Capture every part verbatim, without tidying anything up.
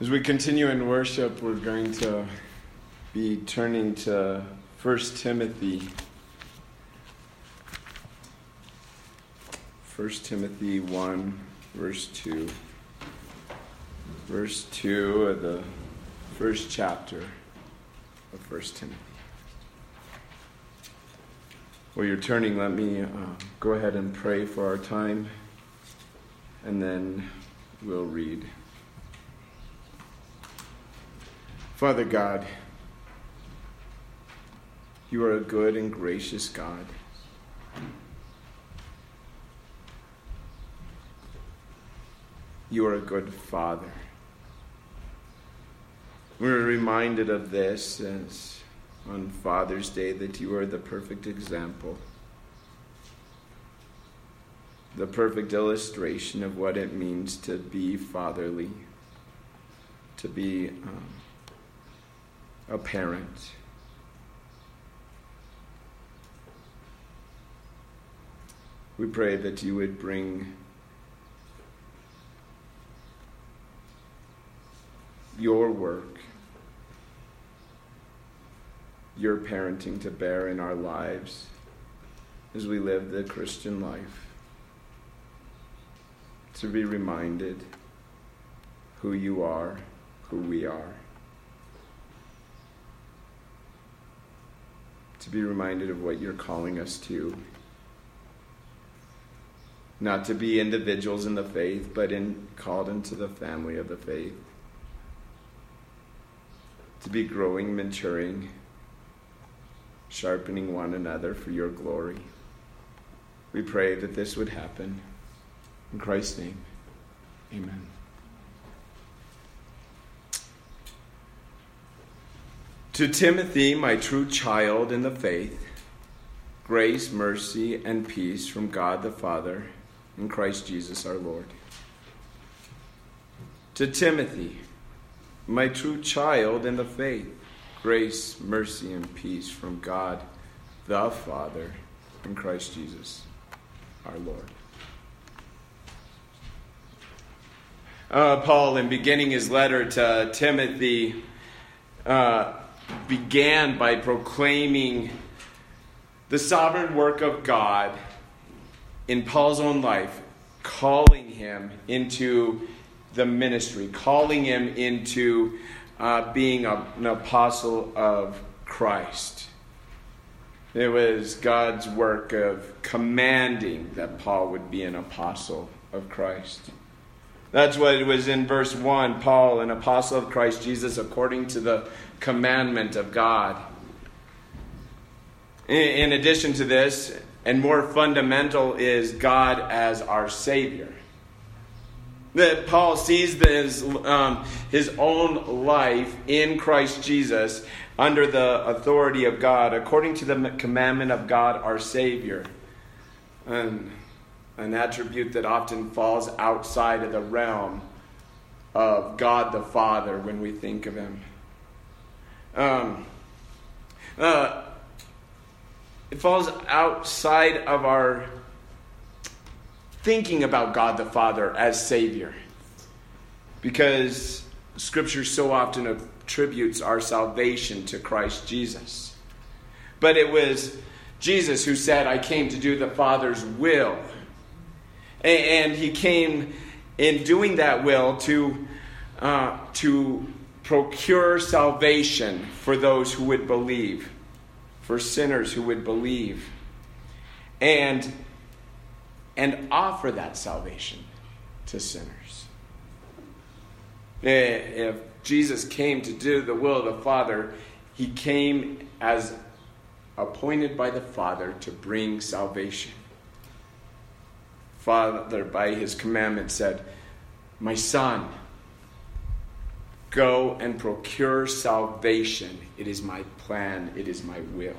As we continue in worship, we're going to be turning to First Timothy. First Timothy one, verse two. Verse two of the first chapter of First Timothy. While you're turning, let me uh, go ahead and pray for our time, and then we'll read. Father God, you are a good and gracious God. You are a good Father. We're reminded of this as on Father's Day, that you are the perfect example, the perfect illustration of what it means to be fatherly, to be um, a parent. We pray that you would bring your work, your parenting to bear in our lives as we live the Christian life, to be reminded who you are, who we are, to be reminded of what you're calling us to. Not to be individuals in the faith, but in, called into the family of the faith. To be growing, maturing, sharpening one another for your glory. We pray that this would happen. In Christ's name, amen. To Timothy, my true child in the faith, grace, mercy, and peace from God the Father and Christ Jesus our Lord. To Timothy, my true child in the faith, grace, mercy, and peace from God the Father and Christ Jesus our Lord. Uh, Paul, in beginning his letter to Timothy, uh, began by proclaiming the sovereign work of God in Paul's own life, calling him into the ministry, calling him into uh, being a, an apostle of Christ. It was God's work of commanding that Paul would be an apostle of Christ. That's what it was in verse one. Paul, an apostle of Christ Jesus, according to the commandment of God. In addition to this, and more fundamental, is God as our Savior. That Paul sees this, um, his own life in Christ Jesus under the authority of God, according to the commandment of God, our Savior. And an attribute that often falls outside of the realm of God the Father when we think of him. Um, uh, it falls outside of our thinking about God the Father as Savior, because Scripture so often attributes our salvation to Christ Jesus. But it was Jesus who said, I came to do the Father's will. And he came in doing that will to uh, to procure salvation for those who would believe, for sinners who would believe, and and offer that salvation to sinners. If Jesus came to do the will of the Father, he came as appointed by the Father to bring salvation. Father, by his commandment, said, my son, go and procure salvation. It is my plan. It is my will.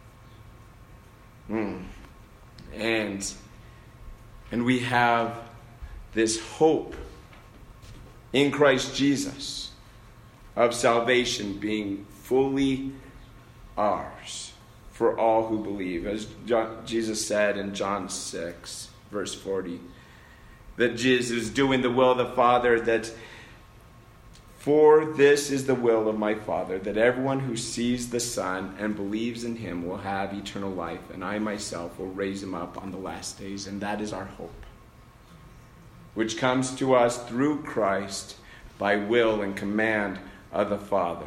Mm. And, and we have this hope in Christ Jesus of salvation being fully ours for all who believe. As John, Jesus said in John six, verse forty, that Jesus is doing the will of the Father, that For this is the will of my Father, that everyone who sees the Son and believes in him will have eternal life, and I myself will raise him up on the last days. And that is our hope, which comes to us through Christ by will and command of the Father.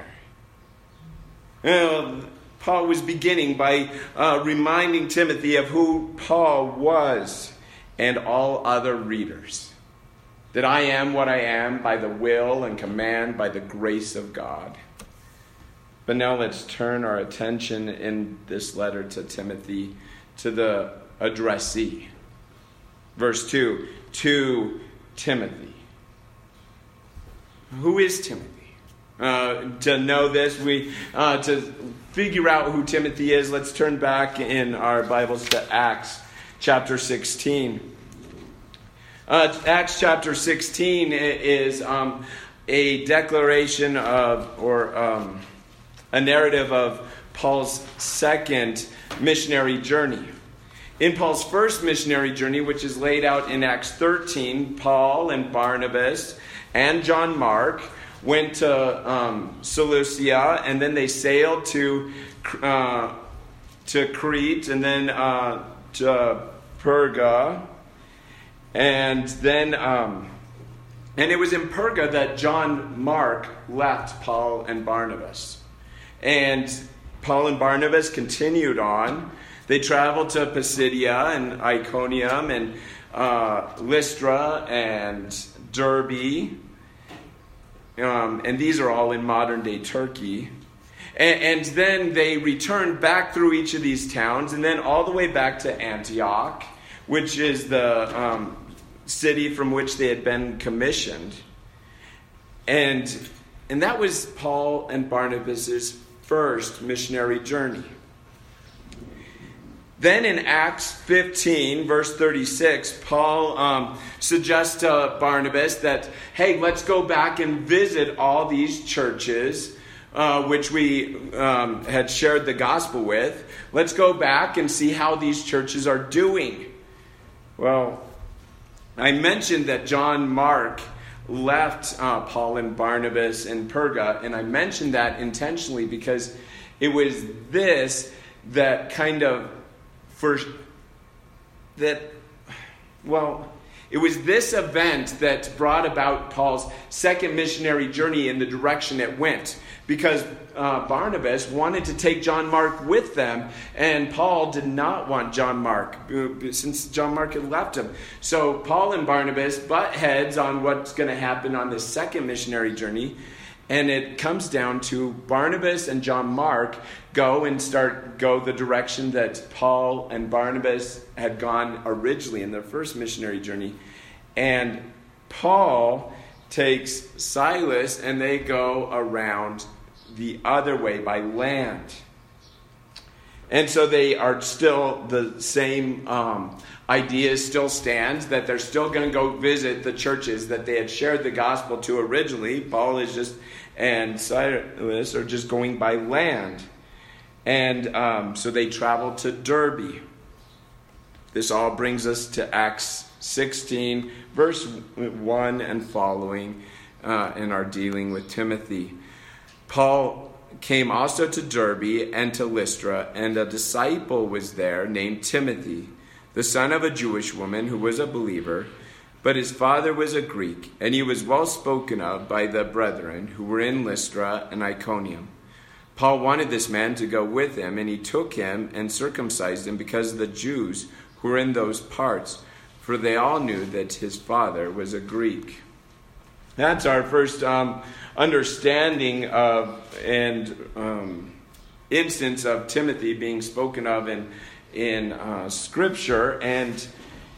Well, Paul was beginning by uh, reminding Timothy of who Paul was and all other readers. That I am what I am by the will and command, by the grace of God. But now let's turn our attention in this letter to Timothy to the addressee. Verse two, to Timothy. Who is Timothy? Uh, to know this, we uh, to figure out who Timothy is, let's turn back in our Bibles to Acts chapter sixteen. Uh, Acts chapter sixteen is um, a declaration of, or um, a narrative of Paul's second missionary journey. In Paul's first missionary journey, which is laid out in Acts thirteen, Paul and Barnabas and John Mark went to um, Seleucia, and then they sailed to uh, to Crete, and then uh, to Perga. And then, um, and it was in Perga that John Mark left Paul and Barnabas. And Paul and Barnabas continued on. They traveled to Pisidia and Iconium and uh, Lystra and Derbe. Um, and these are all in modern-day Turkey. And, and then they returned back through each of these towns and then all the way back to Antioch, which is the um, city from which they had been commissioned. And, and that was Paul and Barnabas' first missionary journey. Then in Acts fifteen, verse thirty-six, Paul um, suggests to Barnabas that, hey, let's go back and visit all these churches uh, which we um, had shared the gospel with. Let's go back and see how these churches are doing. Well, I mentioned that John Mark left uh, Paul and Barnabas in Perga, and I mentioned that intentionally because it was this that kind of first, that, well, it was this event that brought about Paul's second missionary journey in the direction it went. Because uh, Barnabas wanted to take John Mark with them, and Paul did not want John Mark, since John Mark had left him. So Paul and Barnabas butt heads on what's going to happen on this second missionary journey, and it comes down to Barnabas and John Mark go and start go the direction that Paul and Barnabas had gone originally in their first missionary journey, and Paul takes Silas and they go around the other way by land. And so they are still, the same um, idea still stands, that they're still going to go visit the churches that they had shared the gospel to originally. Paul is just, and Silas are just going by land. And um, so they travel to Derbe. This all brings us to Acts sixteen, verse one and following, uh, in our dealing with Timothy. Paul came also to Derbe and to Lystra, and a disciple was there named Timothy, the son of a Jewish woman who was a believer, but his father was a Greek, and he was well spoken of by the brethren who were in Lystra and Iconium. Paul wanted this man to go with him, and he took him and circumcised him because of the Jews who were in those parts, for they all knew that his father was a Greek. That's our first um, understanding of and um, instance of Timothy being spoken of in in uh, Scripture, and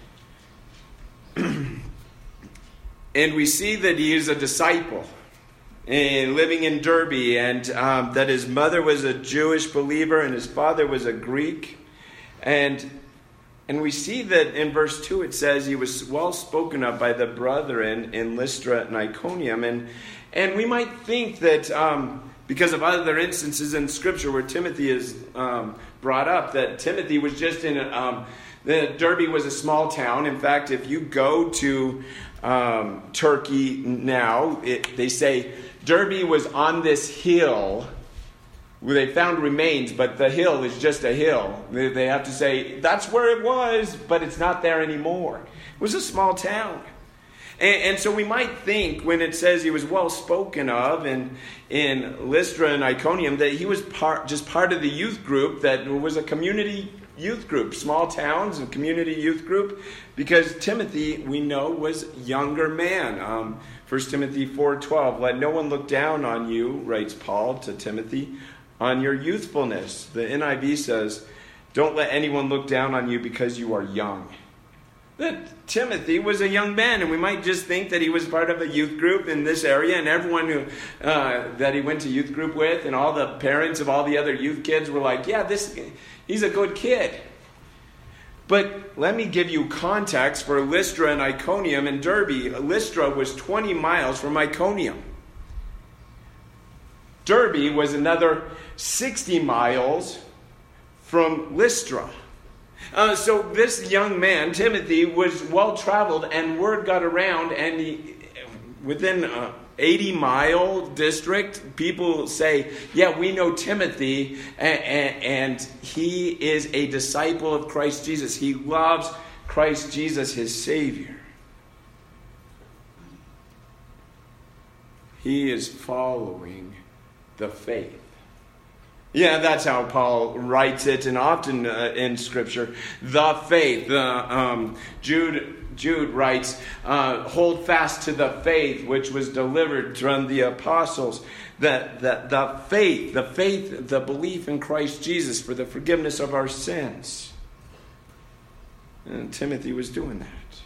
and we see that he is a disciple and living in Derbe, and um, that his mother was a Jewish believer and his father was a Greek, and. And we see that in verse two it says he was well spoken of by the brethren in Lystra and Iconium. And and we might think that um, because of other instances in Scripture where Timothy is um, brought up, that Timothy was just in, um, the Derbe was a small town. In fact, if you go to um, Turkey now. It, they say Derbe was on this hill where they found remains, but the hill is just a hill. They, they have to say, that's where it was, but it's not there anymore. It was a small town. And, and so we might think when it says he was well spoken of in, in Lystra and Iconium that he was part, just part of the youth group that was a community youth group, small towns and community youth group, because Timothy, we know, was a younger man. Um, First Timothy four twelve, let no one look down on you, writes Paul to Timothy, on your youthfulness. The N I V says, don't let anyone look down on you because you are young. That Timothy was a young man, and we might just think that he was part of a youth group in this area, and everyone who uh, that he went to youth group with, and all the parents of all the other youth kids were like, yeah, this he's a good kid. But let me give you context for Lystra and Iconium and Derbe. Lystra was twenty miles from Iconium. Derbe was another sixty miles from Lystra. Uh, so this young man, Timothy, was well-traveled, and word got around, and he, within an eighty-mile district, people say, yeah, we know Timothy, and, and he is a disciple of Christ Jesus. He loves Christ Jesus, his Savior. He is following the faith. Yeah, that's how Paul writes it, and often uh, in Scripture, the faith. Uh, um, Jude Jude writes, uh, hold fast to the faith which was delivered from the apostles. That the, the faith, the faith, the belief in Christ Jesus for the forgiveness of our sins. And Timothy was doing that.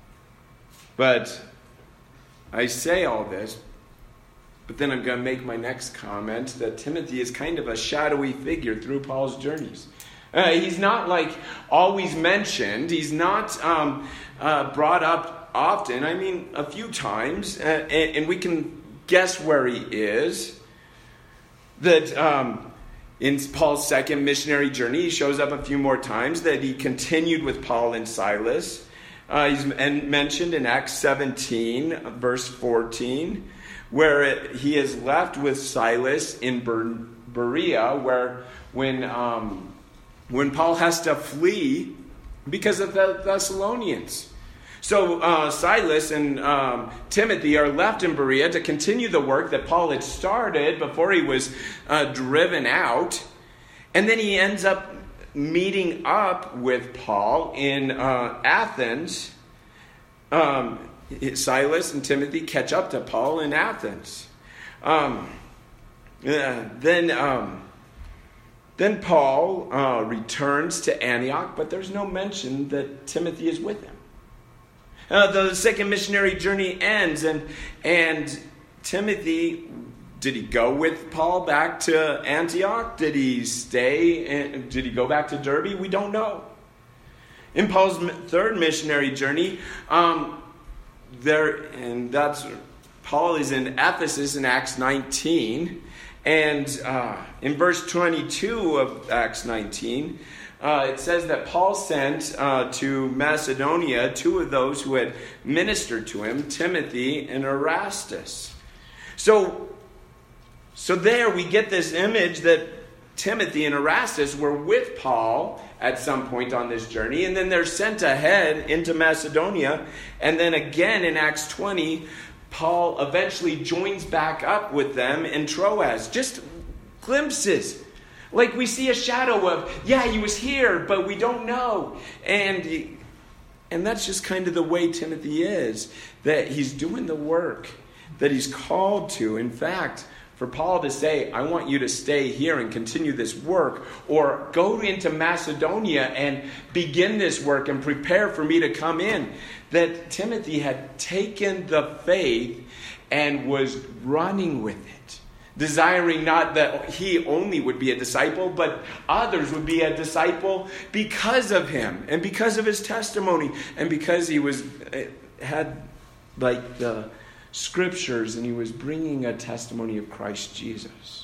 But I say all this, but then I'm going to make my next comment that Timothy is kind of a shadowy figure through Paul's journeys. Uh, he's not like always mentioned. He's not um, uh, brought up often. I mean, a few times. Uh, and, and we can guess where he is. That um, in Paul's second missionary journey, he shows up a few more times. That he continued with Paul and Silas. Uh, he's mentioned in Acts seventeen, verse fourteen. Where it, he is left with Silas in Ber- Berea, where when um, when Paul has to flee because of the Thessalonians. So uh, Silas and um, Timothy are left in Berea to continue the work that Paul had started before he was uh, driven out. And then he ends up meeting up with Paul in uh, Athens. Um Silas and Timothy catch up to Paul in Athens. Um, yeah, then, um, then Paul uh, returns to Antioch, but there's no mention that Timothy is with him. Uh, the second missionary journey ends, and and Timothy, did he go with Paul back to Antioch? Did he stay? In, did he go back to Derbe? We don't know. In Paul's third missionary journey, um, There and that's Paul is in Ephesus in Acts nineteen, and uh, in verse twenty-two of Acts nineteen, uh, it says that Paul sent uh, to Macedonia two of those who had ministered to him, Timothy and Erastus. So, so there we get this image that Timothy and Erastus were with Paul at some point on this journey, and then they're sent ahead into Macedonia, and then again in Acts twenty, Paul eventually joins back up with them in Troas. Just glimpses. Like we see a shadow of, yeah, he was here, but we don't know. And, and that's just kind of the way Timothy is, that he's doing the work that he's called to. In fact, for Paul to say, I want you to stay here and continue this work, or go into Macedonia and begin this work and prepare for me to come in, that Timothy had taken the faith and was running with it, desiring not that he only would be a disciple, but others would be a disciple because of him and because of his testimony and because he was had like the Scriptures, and he was bringing a testimony of Christ Jesus.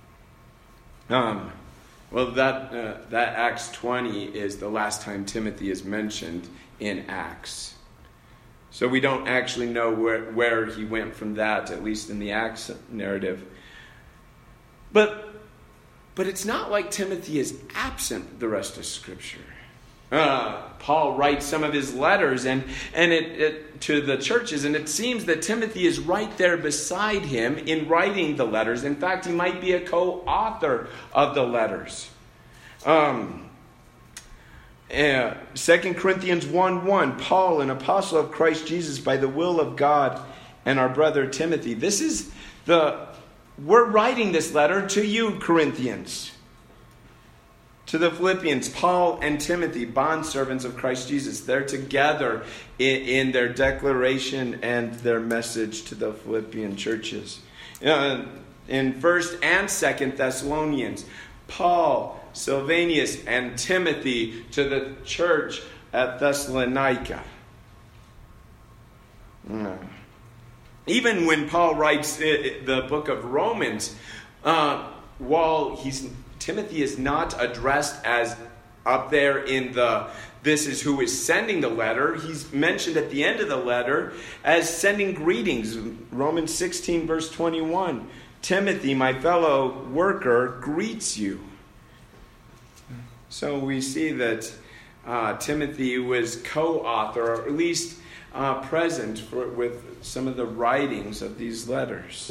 Um, well, that uh, that Acts twenty is the last time Timothy is mentioned in Acts. So we don't actually know where, where he went from that, at least in the Acts narrative. But, but it's not like Timothy is absent the rest of Scripture. Uh, Paul writes some of his letters and, and it, it, to the churches, and it seems that Timothy is right there beside him in writing the letters. In fact, he might be a co-author of the letters. Um, uh, Second Corinthians one one, Paul, an apostle of Christ Jesus by the will of God, and our brother Timothy. This is the, we're writing this letter to you, Corinthians. To the Philippians, Paul and Timothy, bondservants of Christ Jesus. They're together in, in their declaration and their message to the Philippian churches. Uh, in First and Second Thessalonians, Paul, Silvanus, and Timothy to the church at Thessalonica. Uh, even when Paul writes the book of Romans, uh, while he's Timothy is not addressed as up there in the, this is who is sending the letter. He's mentioned at the end of the letter as sending greetings. Romans sixteen verse twenty-one. Timothy, my fellow worker, greets you. So we see that uh, Timothy was co-author, or at least uh, present for, with some of the writings of these letters.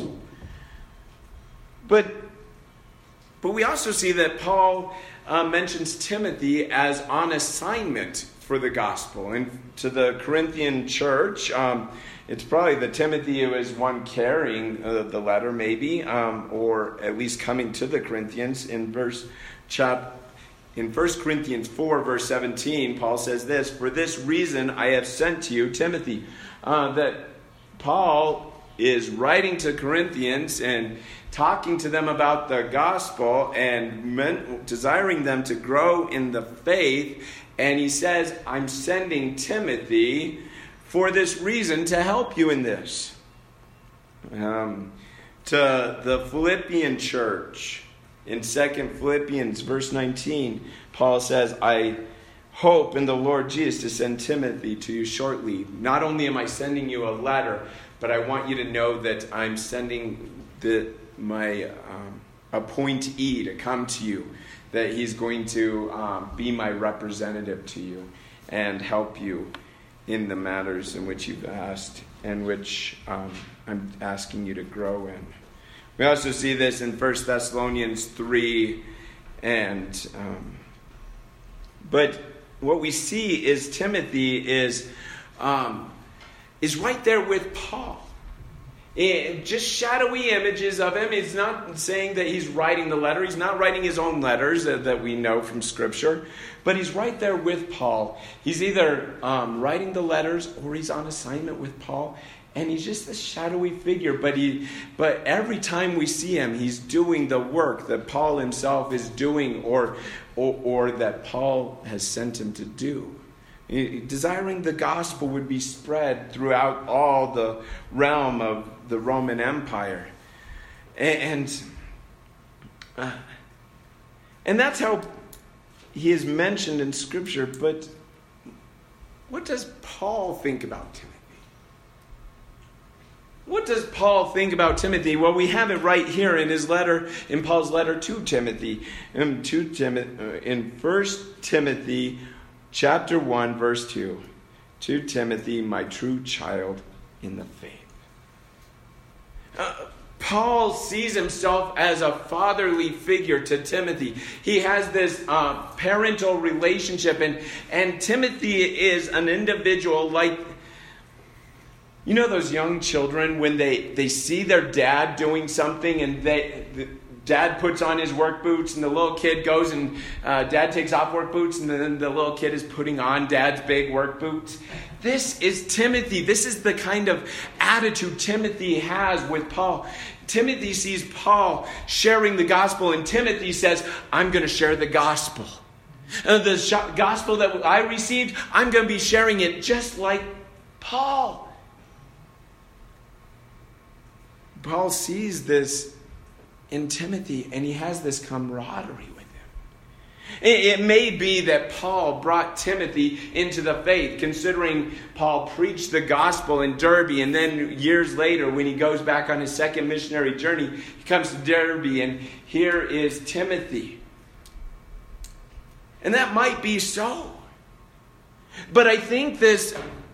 But But we also see that Paul uh, mentions Timothy as on assignment for the gospel. And to the Corinthian church, um, it's probably that Timothy was one carrying uh, the letter, maybe, um, or at least coming to the Corinthians. In verse chap, in First Corinthians four, verse seventeen, Paul says this: "For this reason I have sent to you Timothy." Uh, that Paul is writing to Corinthians and talking to them about the gospel and men, desiring them to grow in the faith. And he says, I'm sending Timothy for this reason to help you in this. Um, to the Philippian church, in Second Philippians verse nineteen, Paul says, I hope in the Lord Jesus to send Timothy to you shortly. Not only am I sending you a letter, but I want you to know that I'm sending the my um, appointee to come to you, that he's going to um, be my representative to you and help you in the matters in which you've asked and which um, I'm asking you to grow in. We also see this in First Thessalonians three, and um, but what we see is Timothy is um, is right there with Paul. And just shadowy images of him. He's not saying that he's writing the letter. He's not writing his own letters that, that we know from Scripture. But he's right there with Paul. He's either um, writing the letters or he's on assignment with Paul. And he's just a shadowy figure. But he, but every time we see him, he's doing the work that Paul himself is doing or, or, or that Paul has sent him to do. Desiring the gospel would be spread throughout all the realm of the Roman Empire. And, uh, and that's how he is mentioned in Scripture. But what does Paul think about Timothy? What does Paul think about Timothy? Well, we have it right here in his letter, in Paul's letter to Timothy. In, to Tim- in First Timothy chapter one, verse two. To Timothy, my true child in the faith. Uh, Paul sees himself as a fatherly figure to Timothy. He has this uh, parental relationship. And, and Timothy is an individual like, you know those young children when they, they see their dad doing something and they... The, Dad puts on his work boots and the little kid goes and uh, Dad takes off work boots and then the little kid is putting on Dad's big work boots. This is Timothy. This is the kind of attitude Timothy has with Paul. Timothy sees Paul sharing the gospel and Timothy says, I'm going to share the gospel. Uh, the sh- gospel that I received, I'm going to be sharing it just like Paul. Paul sees this in Timothy, and he has this camaraderie with him. It may be that Paul brought Timothy into the faith, considering Paul preached the gospel in Derbe, and then years later, when he goes back on his second missionary journey, he comes to Derbe, and here is Timothy. And that might be so. But I think this,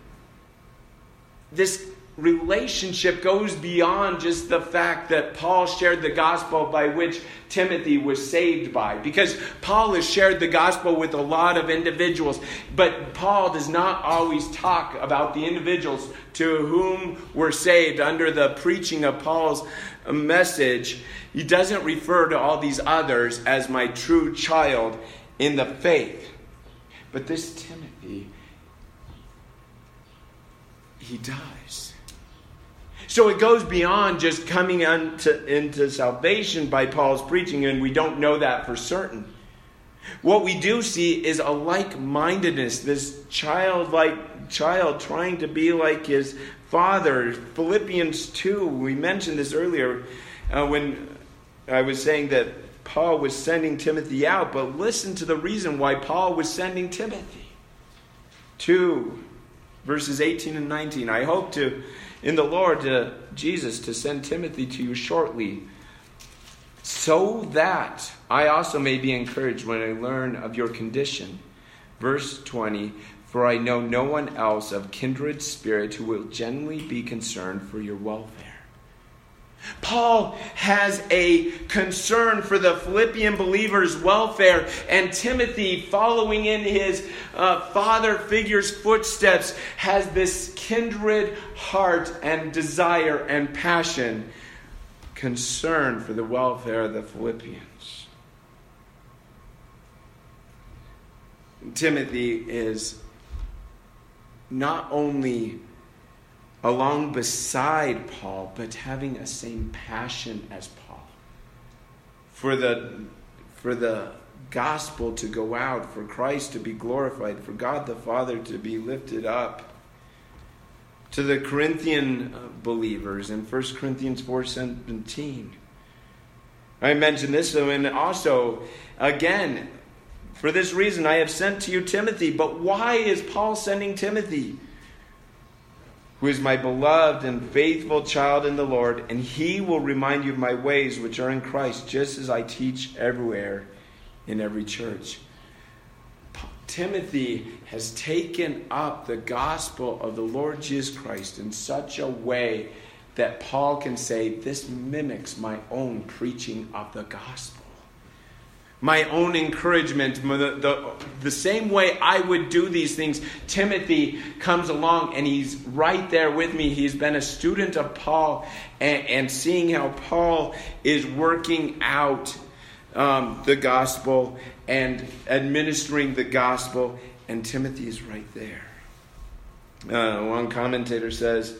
this relationship goes beyond just the fact that Paul shared the gospel by which Timothy was saved by. Because Paul has shared the gospel with a lot of individuals, but Paul does not always talk about the individuals to whom were saved under the preaching of Paul's message. He doesn't refer to all these others as my true child in the faith. But this Timothy, he does. So it goes beyond just coming into, into salvation by Paul's preaching, and we don't know that for certain. What we do see is a like-mindedness, this childlike child trying to be like his father. Philippians two, we mentioned this earlier uh, when I was saying that Paul was sending Timothy out, but listen to the reason why Paul was sending Timothy. two, verses eighteen and nineteen. I hope to, in the Lord uh, Jesus, to send Timothy to you shortly, so that I also may be encouraged when I learn of your condition. Verse twenty, for I know no one else of kindred spirit who will genuinely be concerned for your welfare. Paul has a concern for the Philippian believers' welfare, and Timothy, following in his uh, father figure's footsteps, has this kindred heart and desire and passion, concern for the welfare of the Philippians. Timothy is not only along beside Paul, but having a same passion as Paul for the for the gospel to go out, for Christ to be glorified, for God the Father to be lifted up. To the Corinthian believers in First Corinthians four seventeen, I mentioned this, and also again, for this reason I have sent to you Timothy. But why is Paul sending Timothy? Who is my beloved and faithful child in the Lord, and he will remind you of my ways which are in Christ, just as I teach everywhere in every church. Timothy has taken up the gospel of the Lord Jesus Christ in such a way that Paul can say, this mimics my own preaching of the gospel. My own encouragement, the, the, the same way I would do these things, Timothy comes along and he's right there with me. He's been a student of Paul, and, and seeing how Paul is working out um, the gospel and administering the gospel, and Timothy is right there. Uh, one commentator says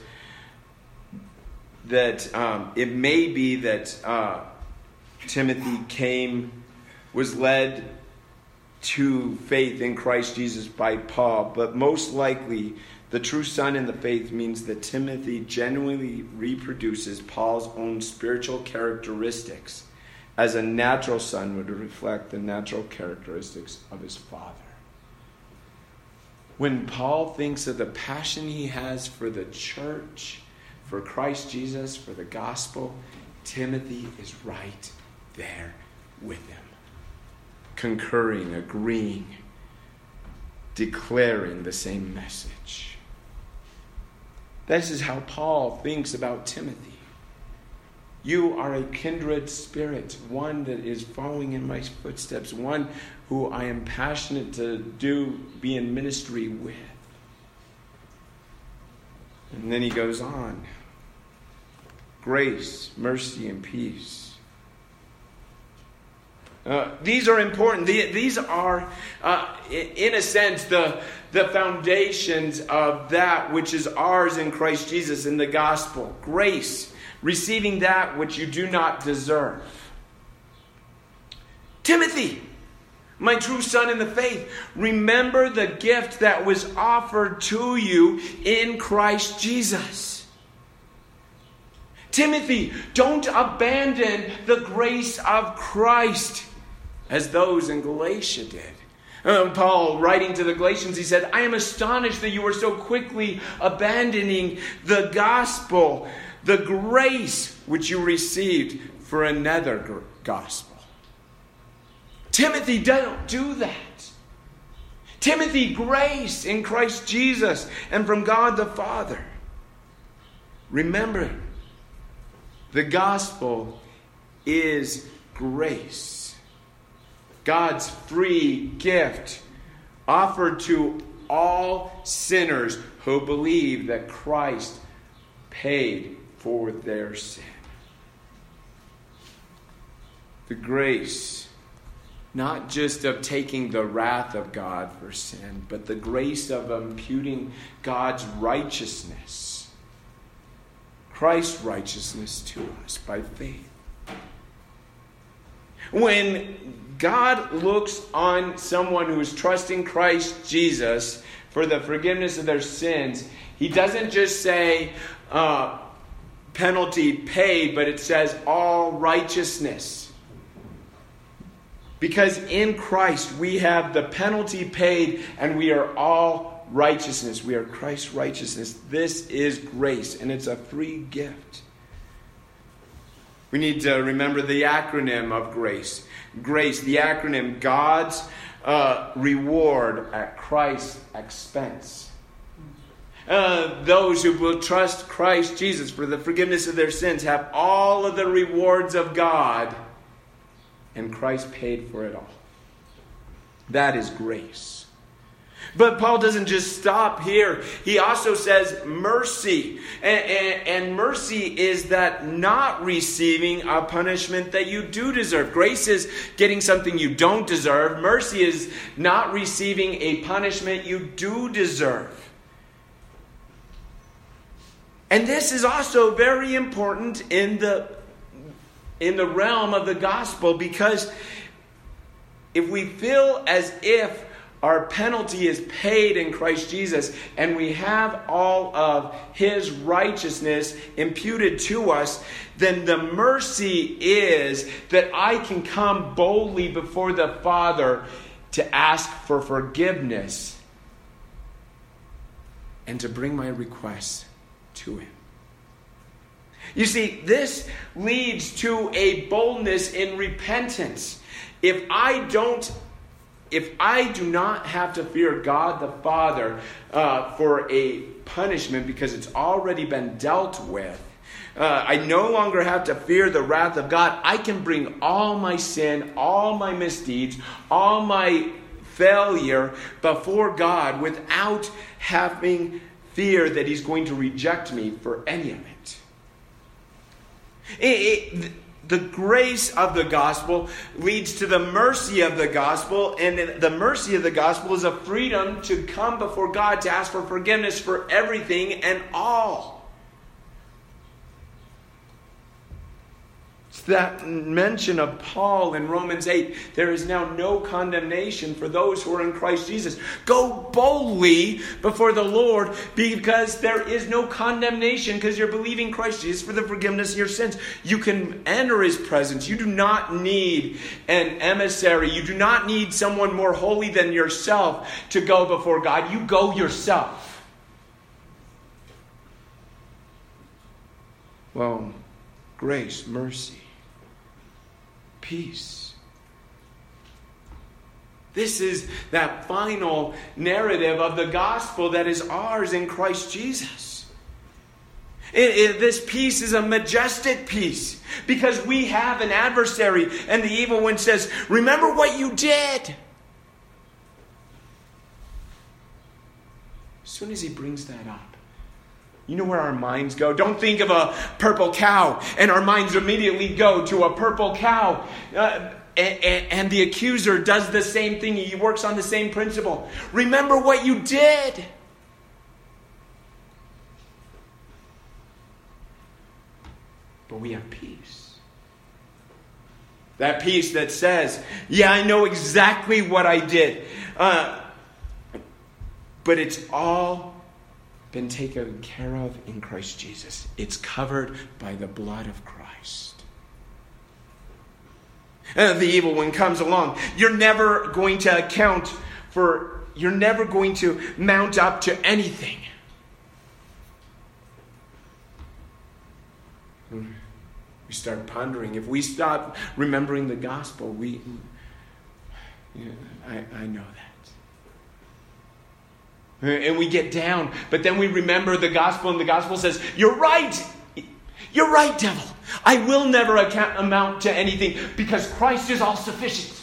that um, it may be that uh, Timothy came... was led to faith in Christ Jesus by Paul, but most likely the true son in the faith means that Timothy genuinely reproduces Paul's own spiritual characteristics, as a natural son would reflect the natural characteristics of his father. When Paul thinks of the passion he has for the church, for Christ Jesus, for the gospel, Timothy is right there with him, concurring, agreeing, declaring the same message. This is how Paul thinks about Timothy. You are a kindred spirit, one that is following in my footsteps, one who I am passionate to do, be in ministry with. And then he goes on. Grace, mercy, and peace. Uh, these are important. These are, uh, in a sense, the, the foundations of that which is ours in Christ Jesus in the gospel. Grace, receiving that which you do not deserve. Timothy, my true son in the faith, remember the gift that was offered to you in Christ Jesus. Timothy, don't abandon the grace of Christ. as those in Galatia did. Uh, Paul, writing to the Galatians, he said, I am astonished that you are so quickly abandoning the gospel, the grace which you received for another gr- gospel. Timothy, don't do that. Timothy, grace in Christ Jesus and from God the Father. Remember, the gospel is grace. God's free gift offered to all sinners who believe that Christ paid for their sin. The grace, not just of taking the wrath of God for sin, but the grace of imputing God's righteousness, Christ's righteousness to us by faith. When God looks on someone who is trusting Christ Jesus for the forgiveness of their sins, He doesn't just say uh, penalty paid, but it says all righteousness. Because in Christ we have the penalty paid and we are all righteousness. We are Christ's righteousness. This is grace, and it's a free gift. We need to remember the acronym of grace. Grace, the acronym, God's uh, reward at Christ's expense. Uh, those who will trust Christ Jesus for the forgiveness of their sins have all of the rewards of God, and Christ paid for it all. That is grace. But Paul doesn't just stop here. He also says mercy. And, and, and mercy is that not receiving a punishment that you do deserve. Grace is getting something you don't deserve. Mercy is not receiving a punishment you do deserve. And this is also very important in the, in the realm of the gospel, because if we feel as if our penalty is paid in Christ Jesus, and we have all of His righteousness imputed to us, then the mercy is that I can come boldly before the Father to ask for forgiveness and to bring my requests to Him. You see, this leads to a boldness in repentance. If I don't If I do not have to fear God the Father uh, for a punishment because it's already been dealt with, uh, I no longer have to fear the wrath of God. I can bring all my sin, all my misdeeds, all my failure before God without having fear that He's going to reject me for any of it. It, it The grace of the gospel leads to the mercy of the gospel, and the mercy of the gospel is a freedom to come before God to ask for forgiveness for everything and all. It's that mention of Paul in Romans eight. There is now no condemnation for those who are in Christ Jesus. Go boldly before the Lord, because there is no condemnation because you're believing Christ Jesus for the forgiveness of your sins. You can enter His presence. You do not need an emissary. You do not need someone more holy than yourself to go before God. You go yourself. Well, grace, mercy, peace. This is that final narrative of the gospel that is ours in Christ Jesus. It, it, this peace is a majestic peace because we have an adversary, and the evil one says, remember what you did. As soon as he brings that up, you know where our minds go? Don't think of a purple cow and our minds immediately go to a purple cow. Uh, and, and, and the accuser does the same thing. He works on the same principle. Remember what you did. But we have peace. That peace that says, yeah, I know exactly what I did. Uh, but it's all been taken care of in Christ Jesus. It's covered by the blood of Christ. Uh, the evil one comes along. You're never going to account for, you're never going to mount up to anything. We start pondering. If we stop remembering the gospel, we, yeah, I, I know that. And we get down, but then we remember the gospel, and the gospel says, you're right. You're right, devil. I will never account, amount to anything because Christ is all sufficient.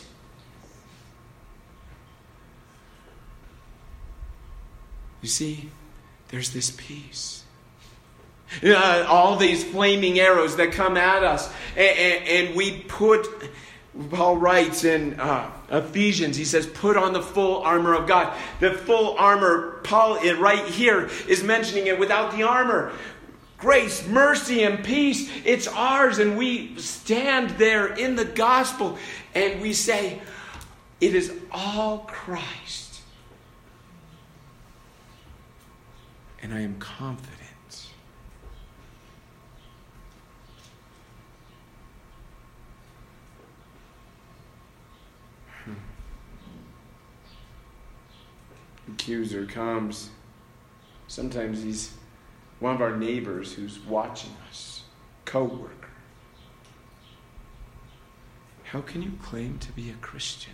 You see, there's this peace. Uh, all these flaming arrows that come at us, and, and, and we put, Paul writes in uh, Ephesians, he says, put on the full armor of God. The full armor, Paul right here is mentioning it without the armor. Grace, mercy, and peace, it's ours, and we stand there in the gospel, and we say, it is all Christ. And I am confident. Accuser comes. Sometimes he's one of our neighbors who's watching us, co-worker. How can you claim to be a Christian?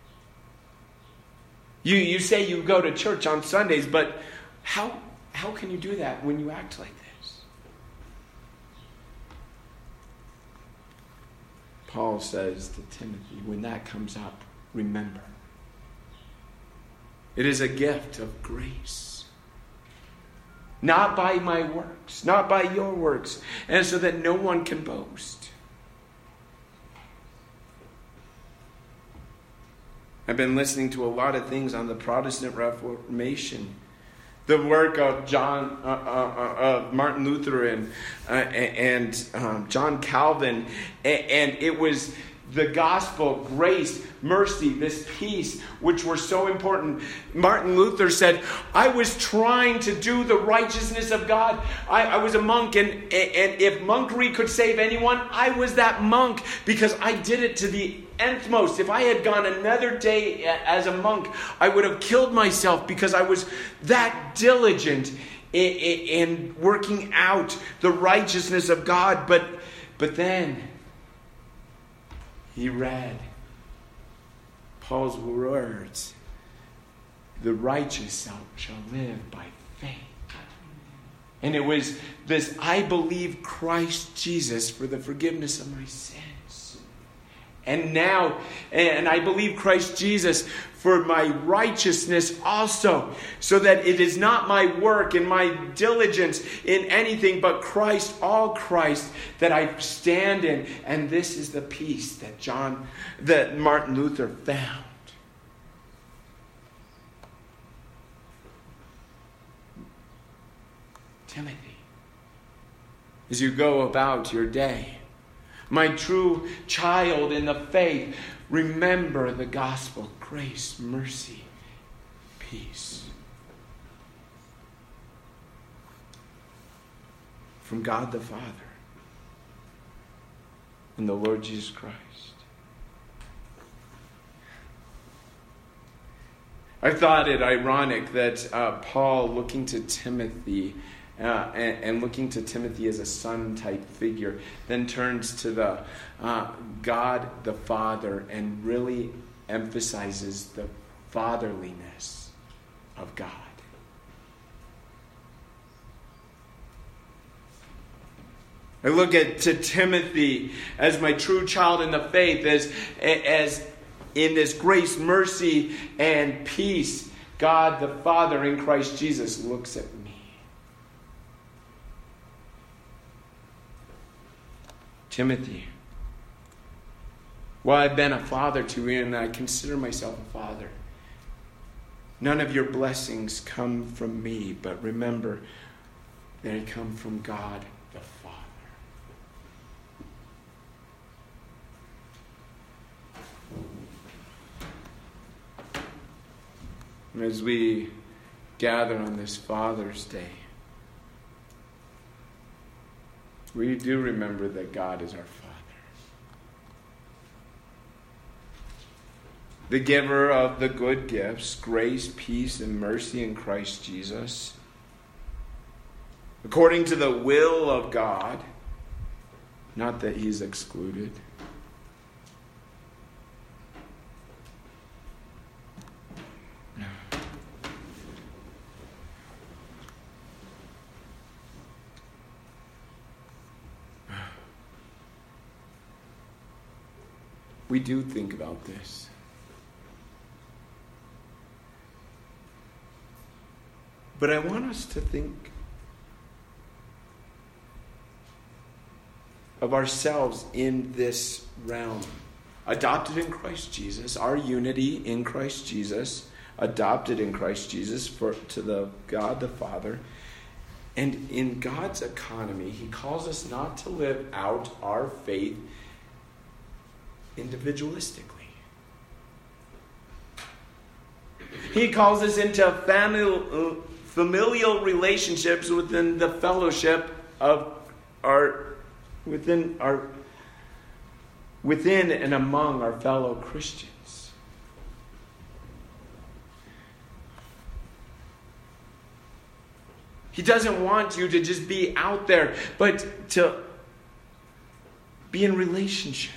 You you say you go to church on Sundays, but how how can you do that when you act like this? Paul says to Timothy, when that comes up, remember. It is a gift of grace. Not by my works, not by your works, and so that no one can boast. I've been listening to a lot of things on the Protestant Reformation. The work of John, uh, uh, uh, Martin Luther and, uh, and um, John Calvin, and it was the gospel, grace, mercy, this peace, which were so important. Martin Luther said, I was trying to do the righteousness of God. I, I was a monk, and, and if monkery could save anyone, I was that monk, because I did it to the nth most. If I had gone another day as a monk, I would have killed myself, because I was that diligent in, in, in working out the righteousness of God. But, but then he read Paul's words, the righteous shall live by faith. And it was this, I believe Christ Jesus for the forgiveness of my sins. And now, and I believe Christ Jesus for my righteousness also, so that it is not my work and my diligence in anything, but Christ, all Christ, that I stand in. And this is the peace that John, that Martin Luther found. Timothy, as you go about your day, my true child in the faith, remember the gospel, grace, mercy, peace. From God the Father and the Lord Jesus Christ. I thought it ironic that uh, Paul, looking to Timothy, Uh, and, and looking to Timothy as a son-type figure, then turns to the uh, God the Father and really emphasizes the fatherliness of God. I look at to Timothy as my true child in the faith, as, as in this grace, mercy, and peace, God the Father in Christ Jesus looks at me. Timothy, well, I've been a father to you, and I consider myself a father. None of your blessings come from me, but remember, they come from God the Father. And as we gather on this Father's Day, we do remember that God is our Father. the giver of the good gifts, grace, peace, and mercy in Christ Jesus, according to the will of God, not that he's excluded. We do think about this. But I want us to think of ourselves in this realm. Adopted in Christ Jesus, our unity in Christ Jesus, adopted in Christ Jesus for to the God the Father. And in God's economy, he calls us not to live out our faith individualistically. He calls us into family, familial relationships within the fellowship of our, within our, within and among our fellow Christians. He doesn't want you to just be out there, but to be in relationship.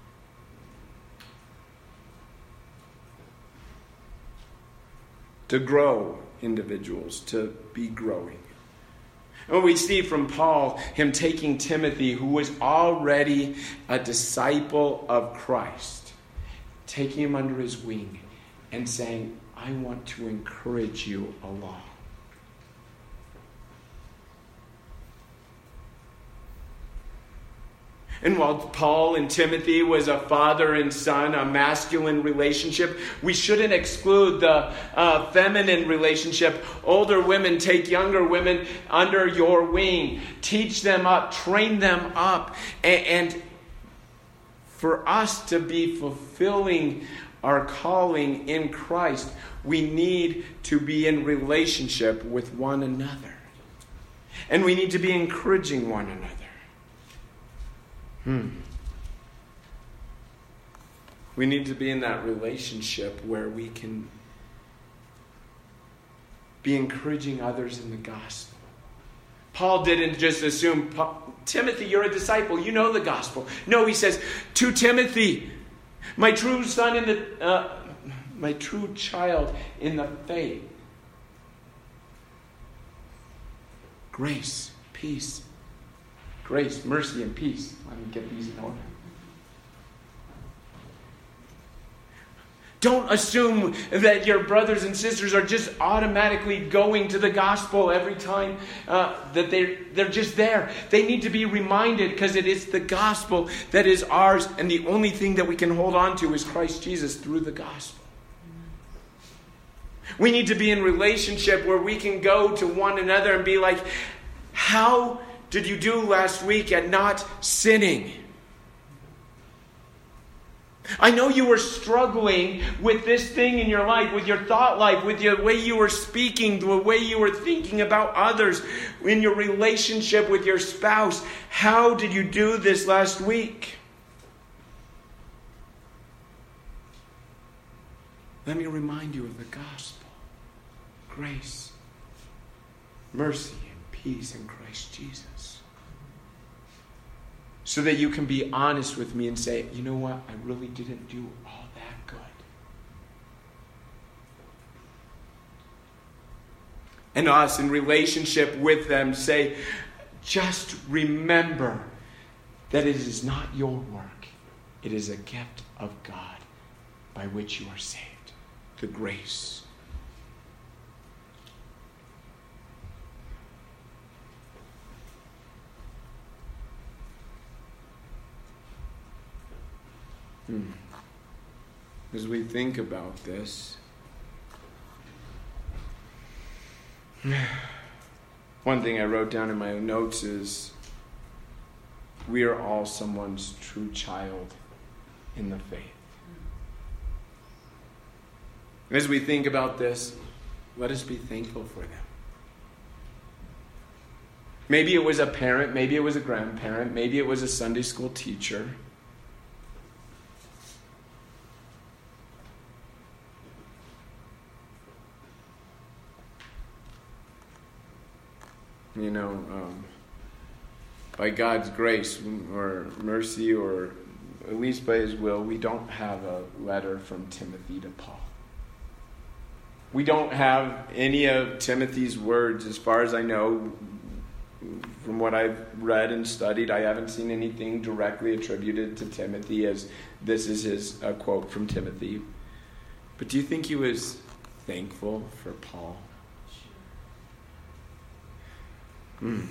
To grow individuals, to be growing. And we see from Paul, him taking Timothy, who was already a disciple of Christ, taking him under his wing and saying, I want to encourage you along. And while Paul and Timothy was a father and son, a masculine relationship, we shouldn't exclude the uh, feminine relationship. Older women take younger women under your wing. Teach them up. Train them up. And, and for us to be fulfilling our calling in Christ, we need to be in relationship with one another. And we need to be encouraging one another. Hmm. We need to be in that relationship where we can be encouraging others in the gospel. Paul didn't just assume, Timothy, you're a disciple, you know the gospel. No, he says, to Timothy, my true son in the, uh, my true child in the faith. Grace, peace. Grace, mercy, and peace. Let me get these in order. Don't assume that your brothers and sisters are just automatically going to the gospel every time uh, that they're, they're just there. They need to be reminded because it is the gospel that is ours, and the only thing that we can hold on to is Christ Jesus through the gospel. We need to be in relationship where we can go to one another and be like, how did you do last week at not sinning? I know you were struggling with this thing in your life, with your thought life, with the way you were speaking, the way you were thinking about others, in your relationship with your spouse. How did you do this last week? Let me remind you of the gospel. Grace, mercy, and peace in Christ Jesus. So that you can be honest with me and say, you know what? I really didn't do all that good. And us in relationship with them say, just remember that it is not your work. It is a gift of God by which you are saved. The grace. Hmm. As we think about this, one thing I wrote down in my notes is we are all someone's true child in the faith. As we think about this, let us be thankful for them. Maybe it was a parent, maybe it was a grandparent, maybe it was a Sunday school teacher. You know, um, by God's grace or mercy, or at least by his will, we don't have a letter from Timothy to Paul. We don't have any of Timothy's words, as far as I know. From what I've read and studied, I haven't seen anything directly attributed to Timothy as this is his uh, quote from Timothy. But do you think he was thankful for Paul? Hmm.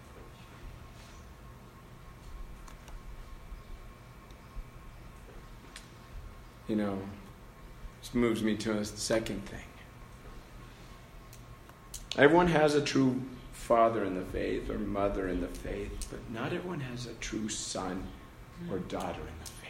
You know, this moves me to a second thing. Everyone has a true father in the faith or mother in the faith, but not everyone has a true son or daughter in the faith.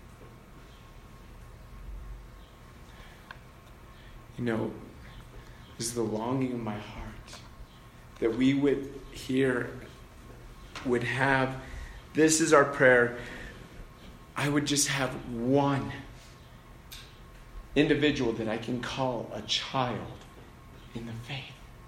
You know, this is the longing of my heart, that we would hear, would have, this is our prayer, I would just have one individual that I can call a child in the faith.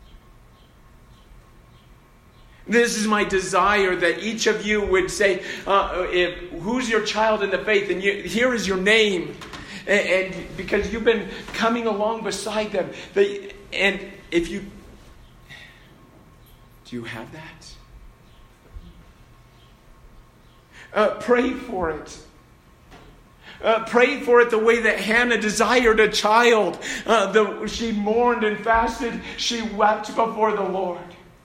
This is my desire, that each of you would say, uh, if, who's your child in the faith? And you, here is your name. And, and because you've been coming along beside them. They, and if you... Do you have that? Uh, pray for it. Uh, pray for it the way that Hannah desired a child. Uh, the, she mourned and fasted. She wept before the Lord.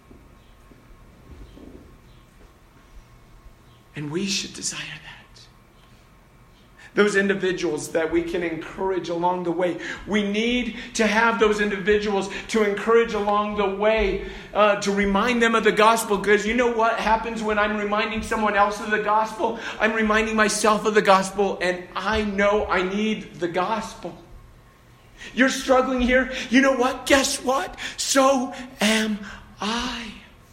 And we should desire that. Those individuals that we can encourage along the way. We need to have those individuals to encourage along the way, uh, to remind them of the gospel. Because you know what happens when I'm reminding someone else of the gospel? I'm reminding myself of the gospel, and I know I need the gospel. You're struggling here. You know what? Guess what? So am I.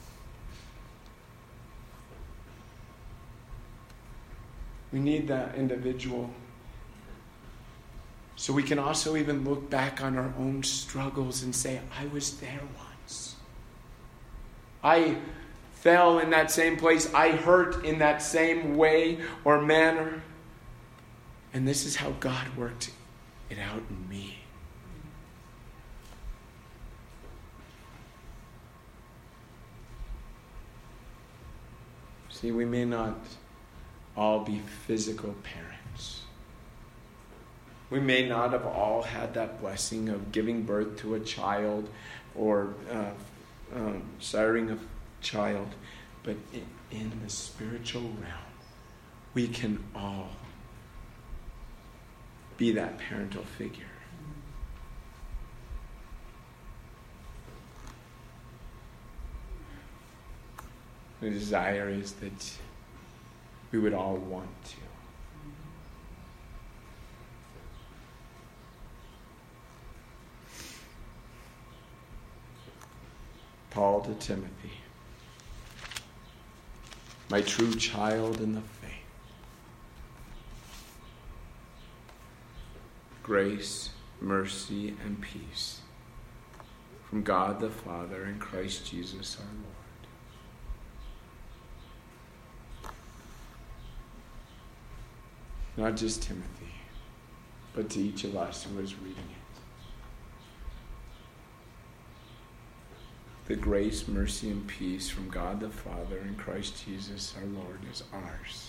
We need that individual. So we can also even look back on our own struggles and say, I was there once. I fell in that same place. I hurt in that same way or manner. And this is how God worked it out in me. See, we may not all be physical parents. We may not have all had that blessing of giving birth to a child or uh, um, siring a child, but in, in the spiritual realm, we can all be that parental figure. The desire is that we would all want to. Paul to Timothy, my true child in the faith. Grace, mercy, and peace from God the Father and Christ Jesus our Lord. Not just Timothy, but to each of us who is reading it. The grace, mercy, and peace from God the Father and Christ Jesus our Lord is ours.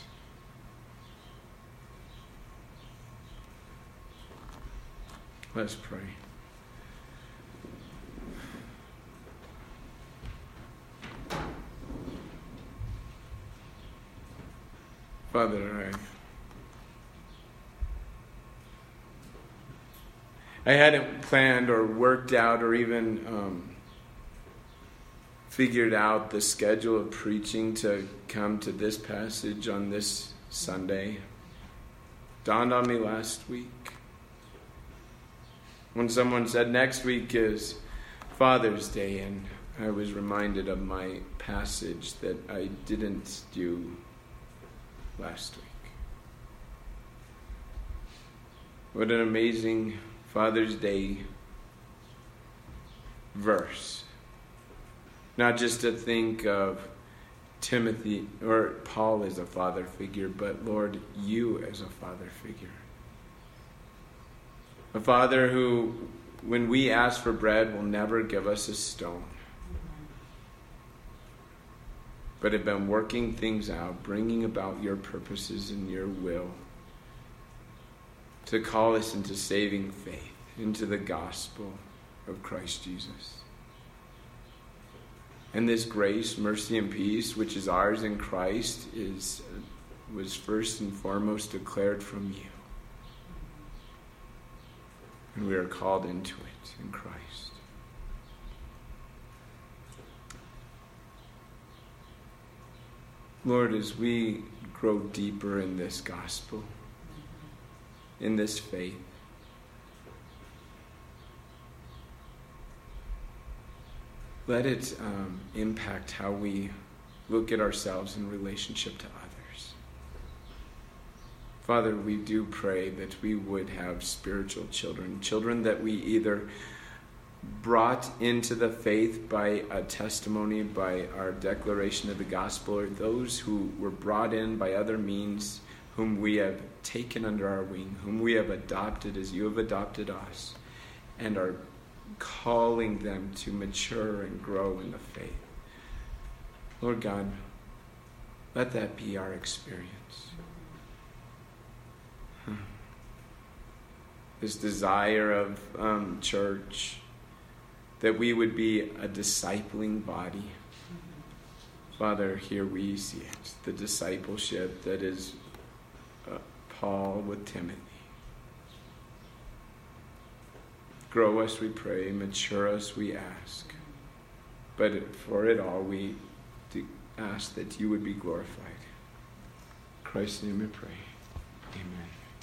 Let's pray. Father, I I hadn't planned or worked out or even um, figured out the schedule of preaching to come to this passage on this Sunday. Dawned on me last week when someone said next week is Father's Day, and I was reminded of my passage that I didn't do last week. What an amazing Father's Day verse Not just to think of Timothy or Paul as a father figure, but Lord, you as a father figure. A father who, when we ask for bread, will never give us a stone, but have been working things out, bringing about your purposes and your will to call us into saving faith, into the gospel of Christ Jesus. And this grace, mercy, and peace, which is ours in Christ, is was first and foremost declared from you. And we are called into it in Christ. Lord, as we grow deeper in this gospel, in this faith, let it um, impact how we look at ourselves in relationship to others. Father, we do pray that we would have spiritual children, children that we either brought into the faith by a testimony, by our declaration of the gospel, or those who were brought in by other means, whom we have taken under our wing, whom we have adopted as you have adopted us, and are calling them to mature and grow in the faith. Lord God, let that be our experience. This desire of um, church, that we would be a discipling body. Father, here we see it, the discipleship that is uh, Paul with Timothy. Grow us, we pray. Mature us, we ask. But for it all, we ask that you would be glorified. In Christ's name we pray.